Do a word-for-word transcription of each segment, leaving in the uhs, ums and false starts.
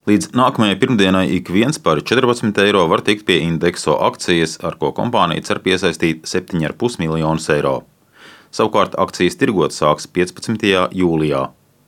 Līdz nākamajai pirmdienai ik viens par četrpadsmit eiro var tikt pie Indexo akcijas, ar ko kompānija cer piesaistīt septiņus ar pus miljonus eiro. Savukārt akcijas tirgot sāks piecpadsmitajā jūlijā.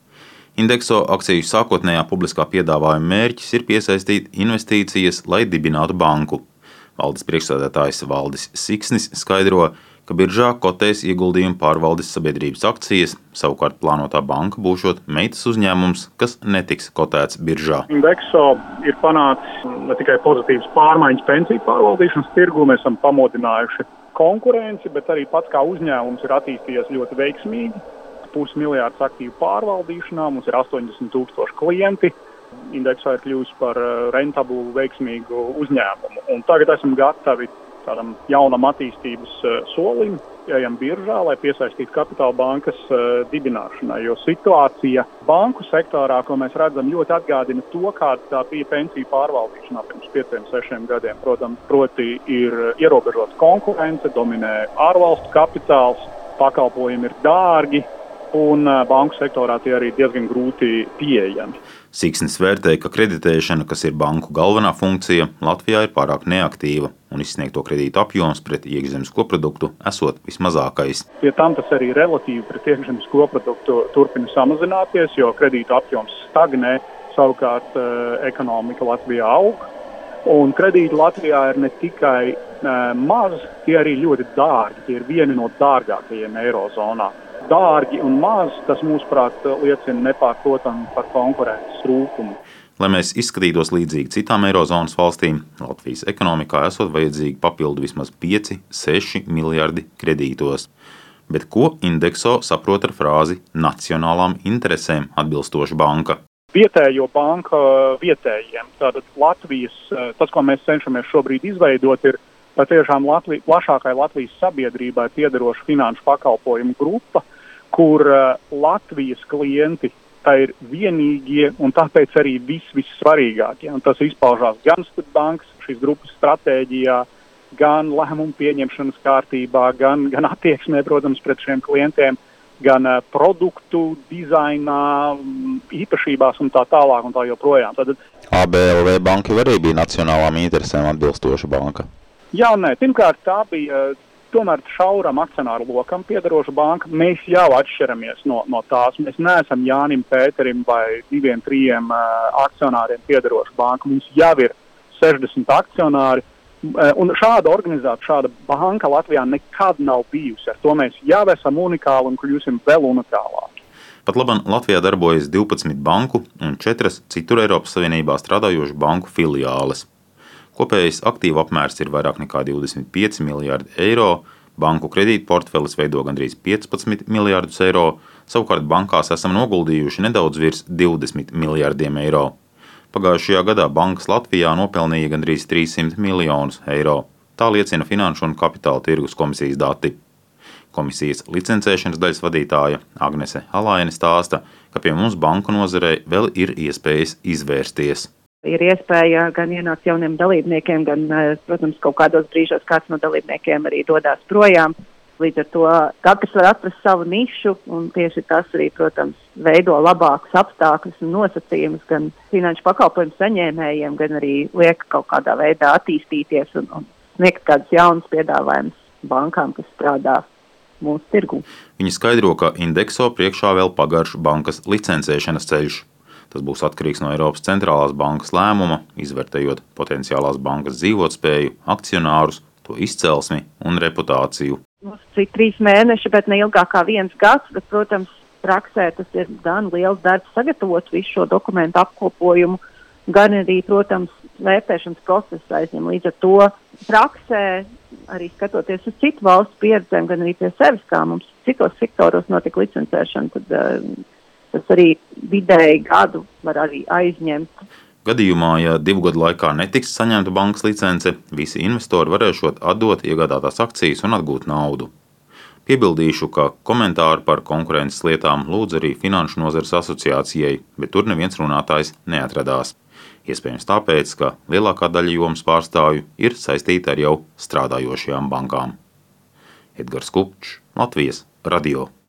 Indexo akciju sākotnējā publiskā piedāvājuma mērķis ir piesaistīt investīcijas, lai dibinātu banku. Valdes priekšsēdētājs Valdis Siksnis skaidro, ka biržā kotēs ieguldījumu pārvaldes sabiedrības akcijas, savukārt plānotā banka būšot meitas uzņēmums, kas netiks kotēts biržā. Indexo ir panācis ne tikai pozitīvas pārmaiņas pensiju pārvaldīšanas tirgu, mēs esam pamodinājuši konkurenci, bet arī pats kā uzņēmums ir attīstījies ļoti veiksmīgi. Pusmiljārds aktīvu pārvaldīšanā, mums ir astoņdesmit tūkstoši klienti. Indexo ir kļuvusi par rentablu, veiksmīgu uzņēmumu. Un tagad esam gatavi tādam jaunam attīstības solim, ejam biržā, lai piesaistītu kapitāla bankas dibināšanai, jo situācija banku sektorā, ko mēs redzam, ļoti atgādina to, kāda tā bija pensiju pārvaldīšanā pirms pieciem, sešiem gadiem. Protams, proti ir ierobežots konkurence, dominē ārvalstu kapitāls, pakalpojumi ir dārgi, un banku sektorā tie arī diezgan grūti pieejami. Siksnis vērtē, ka kreditēšana, kas ir banku galvenā funkcija, Latvijā ir pārāk neaktīva un izsniegto kredītu apjoms pret iekšzemes koproduktu esot vismazākais. Pie tam tas arī relatīvi pret iekšzemes koproduktu turpina samazināties, jo kredītu apjoms stagnē, savukārt ekonomika Latvijā aug. Un kredīti Latvijā ir ne tikai maz, tie arī ļoti dārgi, tie ir vieni no dārgākajiem eirozonā. Dārgi un maz, tas mūsuprāt liecina nepārprotami par konkurences trūkumu. Lai mēs izskatītos līdzīgi citām eirozonas valstīm, Latvijas ekonomikā esot vajadzīgi papildu vismaz pieci, seši miljardi kredītos. Bet ko Indexo saprot ar frāzi nacionālām interesēm atbilstoša banka? Vietējo banka vietējiem. Tātad Latvijas, tas, ko mēs cenšamies šobrīd izveidot, ir patiešām Latvi, plašākai Latvijas sabiedrībai piederoša finanšu pakalpojumu grupa, kur Latvijas klienti tā ir vienīgie un tāpēc arī vis, vissvarīgākie. Un tas izpaužās gan bankas šīs grupas stratēģijā, gan lēmumu pieņemšanas kārtībā, gan, gan attieksmē, protams, pret šiem klientiem, gan produktu dizainā, īpašībās un tā tālāk un tā joprojām. Tad A B L V banka arī bija nacionālām interesēm atbilstoša banka. Jā, nē, pirmkārt tā bija tomēr šauram akcionāru lokam piederoša banka. Mēs jau atšķiramies no, no tās. Mēs neesam Jānim Pēterim vai diviem, trījiem uh, akcionāriem piederoša banka. Mums jau ir sešdesmit akcionāri. Uh, un šāda organizācija, šāda banka Latvijā nekad nav bijusi. Ar to mēs jau esam unikāli un kļūsim vēl unikālāki. Pat labam Latvijā darbojas divpadsmit banku un četras citur Eiropas Savienībā strādājošu banku filiāles. Kopējais aktīvu apmērs ir vairāk nekā divdesmit pieci miljardi eiro, banku kredītu portfelis veido gandrīz piecpadsmit miljardus eiro, savukārt bankās esam noguldījuši nedaudz virs divdesmit miljardiem eiro. Pagājušajā gadā bankas Latvijā nopelnīja gandrīz trīssimt miljonus eiro. Tā liecina Finanšu un Kapitāla tirgus komisijas dati. Komisijas licencēšanas daļas vadītāja Agnese Halaine stāsta, ka pie mums banku nozarē vēl ir iespējas izvērsties. Ir iespēja gan ienākt jauniem dalībniekiem, gan, protams, kaut kādos brīžos kāds no dalībniekiem arī dodās projām. Līdz ar to katrs var atrast savu nišu, un tieši tas arī, protams, veido labākus apstākļus un nosacījumus gan finanšu pakalpojumu saņēmējiem, gan arī liek kaut kādā veidā attīstīties un, un sniegt kādus jaunus piedāvājumus bankām, kas strādā mūsu tirgū. Viņi skaidro, ka Indexo priekšā vēl pagarš bankas licencēšanas ceļš. Tas būs atkarīgs no Eiropas centrālās bankas lēmuma, izvērtējot potenciālās bankas dzīvotspēju, akcionārus, to izcelsmi un reputāciju. Mums cik trīs mēneši, bet ne ilgāk kā viens gads, bet, protams, praksē tas ir gan liels darbs sagatavot visu šo dokumentu apkopojumu, gan arī, protams, vērtēšanas procesu aizņem. Līdz ar to praksē, arī skatoties uz citu valstu pieredzēm, gan arī pie sevis, kā mums citos sektoros notika licencēšana, tad uh, tas arī vidēji gadu var arī aizņemt. Gadījumā, ja divu gadu laikā netiks saņemta bankas licence, visi investori varēšot atdot iegādātās akcijas un atgūt naudu. Piebildīšu, ka komentāru par konkurences lietām lūdz arī Finanšu nozares asociācijai, bet tur neviens runātājs neatradās. Iespējams tāpēc, ka lielākā daļa jomas pārstāvju ir saistīta ar jau strādājošajām bankām. Edgars Kupčs, Latvijas radio.